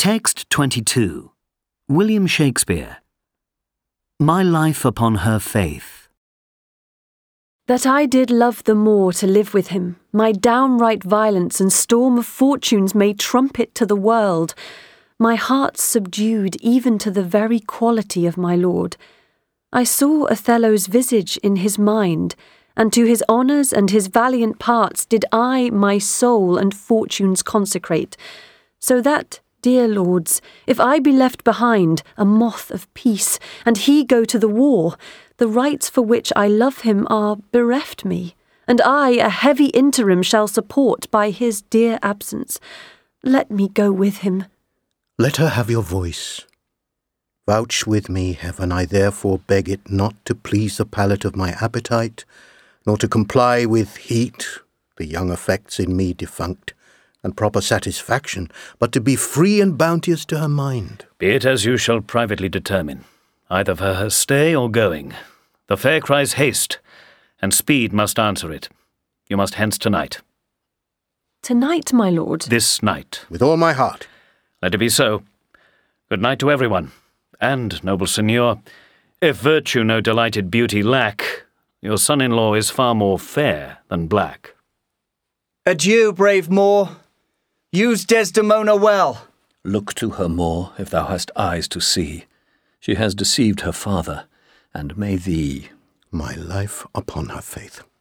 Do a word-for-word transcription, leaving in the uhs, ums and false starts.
Text twenty-two. William Shakespeare. My life upon her faith. That I did love the more to live with him, my downright violence and storm of fortunes may trumpet to the world, my heart subdued even to the very quality of my lord. I saw Othello's visage in his mind, and to his honours and his valiant parts did I my soul and fortunes consecrate, so that, dear lords, if I be left behind, a moth of peace, and he go to the war, the rights for which I love him are bereft me, and I a heavy interim shall support by his dear absence. Let me go with him. Let her have your voice. Vouch with me, heaven, I therefore beg it not to please the palate of my appetite, nor to comply with heat, the young affects in me defunct, and proper satisfaction, but to be free and bounteous to her mind. Be it as you shall privately determine, either for her stay or going. The fair cries haste, and speed must answer it. You must hence tonight. Tonight, my lord? This night. With all my heart. Let it be so. Good night to everyone. And, noble Signor, if virtue no delighted beauty lack, your son-in-law is far more fair than black. Adieu, brave Moor. Use Desdemona well. Look to her more, if thou hast eyes to see. She has deceived her father, and may thee. My life upon her faith.